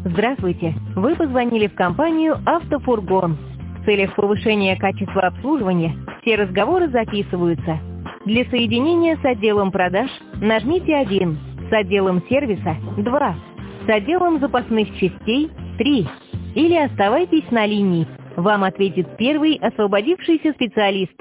Здравствуйте! Вы позвонили в компанию «Автофургон». В целях повышения качества обслуживания все разговоры записываются. Для соединения с отделом продаж нажмите 1, с отделом сервиса 2, с отделом запасных частей 3. Или оставайтесь на линии. Вам ответит первый освободившийся специалист.